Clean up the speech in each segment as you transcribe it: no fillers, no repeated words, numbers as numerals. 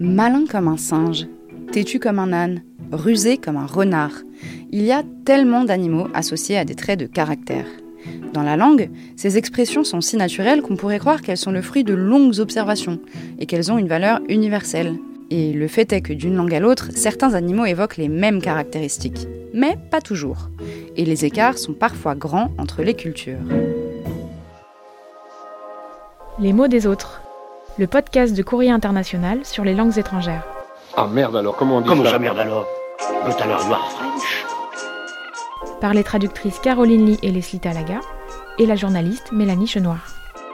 Malin comme un singe, têtu comme un âne, rusé comme un renard. Il y a tellement d'animaux associés à des traits de caractère. Dans la langue, ces expressions sont si naturelles qu'on pourrait croire qu'elles sont le fruit de longues observations et qu'elles ont une valeur universelle. Et le fait est que d'une langue à l'autre, certains animaux évoquent les mêmes caractéristiques. Mais pas toujours. Et les écarts sont parfois grands entre les cultures. Les mots des autres. Le podcast de Courrier International sur les langues étrangères. Ah merde alors, comment on dit Comment ça? ça merde alors? But alors you are French. Par les traductrices Caroline Lee et Leslie Talaga et la journaliste Mélanie Chenoir.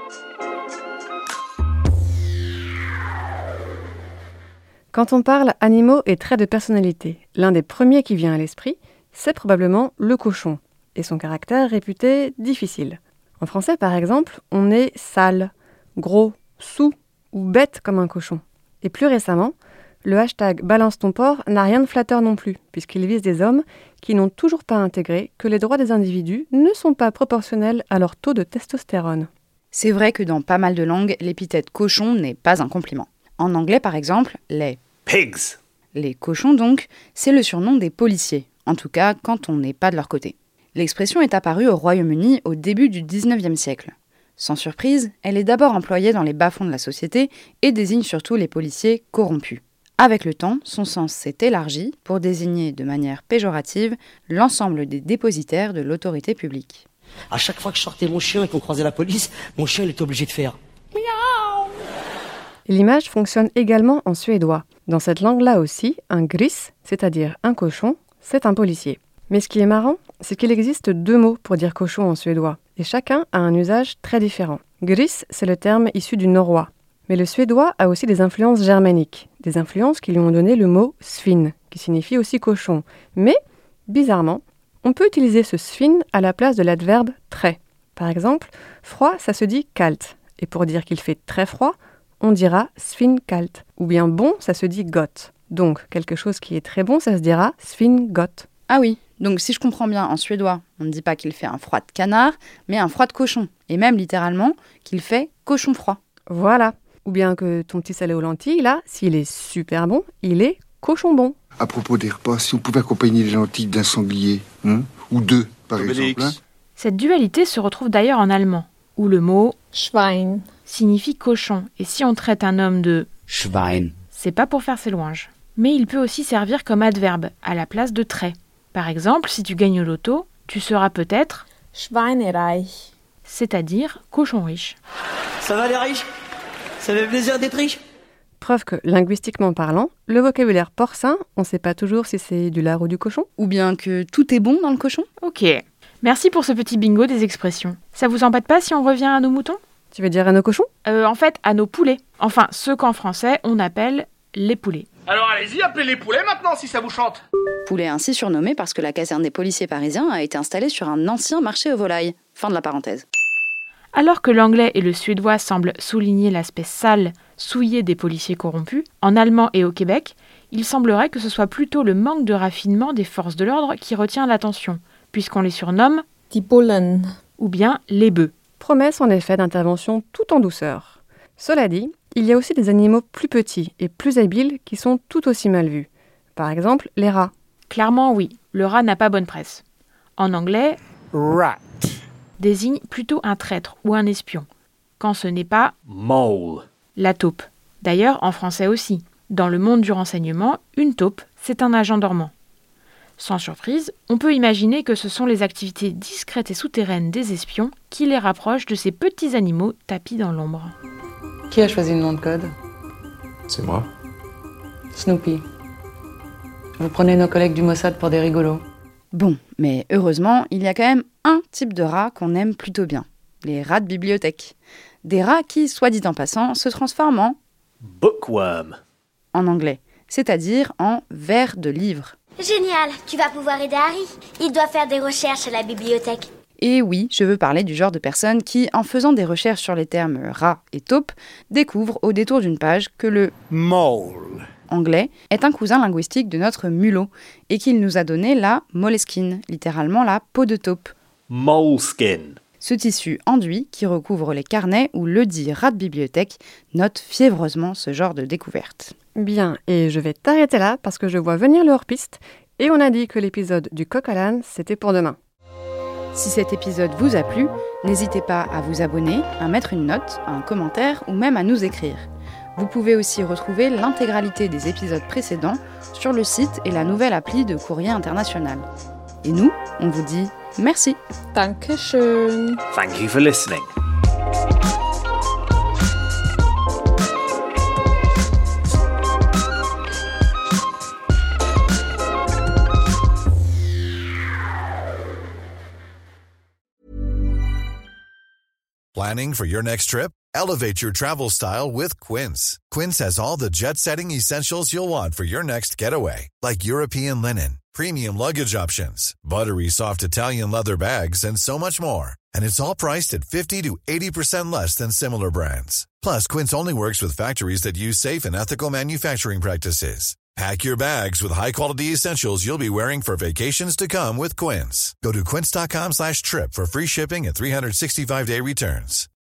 Quand on parle animaux et traits de personnalité, l'un des premiers qui vient à l'esprit, c'est probablement le cochon, et son caractère réputé difficile. En français, par exemple, on est sale, gros, saoul ou bête comme un cochon. Et plus récemment, le hashtag Balance ton porc n'a rien de flatteur non plus, puisqu'il vise des hommes qui n'ont toujours pas intégré que les droits des individus ne sont pas proportionnels à leur taux de testostérone. C'est vrai que dans pas mal de langues, l'épithète cochon n'est pas un compliment. En anglais, par exemple, les Pigs. Les cochons, donc, c'est le surnom des policiers, en tout cas quand on n'est pas de leur côté. L'expression est apparue au Royaume-Uni au début du XIXe siècle. Sans surprise, elle est d'abord employée dans les bas-fonds de la société et désigne surtout les policiers corrompus. Avec le temps, son sens s'est élargi pour désigner de manière péjorative l'ensemble des dépositaires de l'autorité publique. À chaque fois que je sortais mon chien et qu'on croisait la police, mon chien il était obligé de faire. L'image fonctionne également en suédois. Dans cette langue-là aussi, un gris, c'est-à-dire un cochon, c'est un policier. Mais ce qui est marrant, c'est qu'il existe 2 mots pour dire cochon en suédois, et chacun a un usage très différent. Gris, c'est le terme issu du norrois. Mais le suédois a aussi des influences germaniques, des influences qui lui ont donné le mot svin, qui signifie aussi cochon. Mais, bizarrement, on peut utiliser ce svin à la place de l'adverbe très. Par exemple, froid, ça se dit kalt, et pour dire qu'il fait très froid, on dira svinkalt. Ou bien bon, ça se dit gott. Donc, quelque chose qui est très bon, ça se dira svingott. Ah oui, donc si je comprends bien, en suédois, on ne dit pas qu'il fait un froid de canard, mais un froid de cochon. Et même littéralement, qu'il fait cochon froid. Voilà. Ou bien que ton petit salé aux lentilles, là, s'il est super bon, il est cochon bon. À propos des repas, si on pouvait accompagner les lentilles d'un sanglier, ou 2 par exemple. Cette dualité se retrouve d'ailleurs en allemand, où le mot Schwein signifie cochon. Et si on traite un homme de Schwein. c'est pas pour faire ses louanges. Mais il peut aussi servir comme adverbe, à la place de trait. Par exemple, si tu gagnes au loto, tu seras peut-être Schweinereich. c'est-à-dire cochon riche. Ça va les riches? Ça fait plaisir d'être riche? Preuve que, linguistiquement parlant, le vocabulaire porcin, on ne sait pas toujours si c'est du lard ou du cochon. Ou bien que tout est bon dans le cochon. Ok. Merci pour ce petit bingo des expressions. Ça vous embête pas si on revient à nos moutons ? Tu veux dire à nos cochons ? En fait, à nos poulets. Enfin, ceux qu'en français, on appelle les poulets. Alors allez-y, appelez les poulets maintenant si ça vous chante. Poulet ainsi surnommé parce que la caserne des policiers parisiens a été installée sur un ancien marché aux volailles. Fin de la parenthèse. Alors que l'anglais et le suédois semblent souligner l'aspect sale, souillé des policiers corrompus, en allemand et au Québec, il semblerait que ce soit plutôt le manque de raffinement des forces de l'ordre qui retient l'attention, puisqu'on les surnomme Die Bullen. ou bien les bœufs. Promesse en effet d'intervention tout en douceur. Cela dit, il y a aussi des animaux plus petits et plus habiles qui sont tout aussi mal vus. Par exemple, les rats. Clairement oui, le rat n'a pas bonne presse. En anglais, Rat. désigne plutôt un traître ou un espion, quand ce n'est pas Mole. la taupe. D'ailleurs, en français aussi. Dans le monde du renseignement, une taupe, c'est un agent dormant. Sans surprise, on peut imaginer que ce sont les activités discrètes et souterraines des espions qui les rapprochent de ces petits animaux tapis dans l'ombre. Qui a choisi le nom de code ? C'est moi. Snoopy. Vous prenez nos collègues du Mossad pour des rigolos. Bon, mais heureusement, il y a quand même un type de rat qu'on aime plutôt bien. Les rats de bibliothèque. Des rats qui, soit dit en passant, se transforment en Bookworm. en anglais, c'est-à-dire en vers de livres. Génial, tu vas pouvoir aider Harry. Il doit faire des recherches à la bibliothèque. Et oui, je veux parler du genre de personnes qui, en faisant des recherches sur les termes rat et taupe, découvrent au détour d'une page que le Mole. anglais est un cousin linguistique de notre mulot et qu'il nous a donné la moleskine, littéralement la peau de taupe. Moleskin. Ce tissu enduit qui recouvre les carnets où le dit rat de bibliothèque note fiévreusement ce genre de découverte. Bien, et je vais t'arrêter là parce que je vois venir le hors-piste et on a dit que l'épisode du coq à l'âne, c'était pour demain. Si cet épisode vous a plu, n'hésitez pas à vous abonner, à mettre une note, un commentaire ou même à nous écrire. Vous pouvez aussi retrouver l'intégralité des épisodes précédents sur le site et la nouvelle appli de Courrier International. Et nous, on vous dit merci. Dankeschön. Thank you for listening. Planning for your next trip? Elevate your travel style with Quince. Quince has all the jet-setting essentials you'll want for your next getaway, like European linen, premium luggage options, buttery soft Italian leather bags, and so much more. And it's all priced at 50 to 80% less than similar brands. Plus, Quince only works with factories that use safe and ethical manufacturing practices. Pack your bags with high-quality essentials you'll be wearing for vacations to come with Quince. Go to quince.com/trip for free shipping and 365-day returns.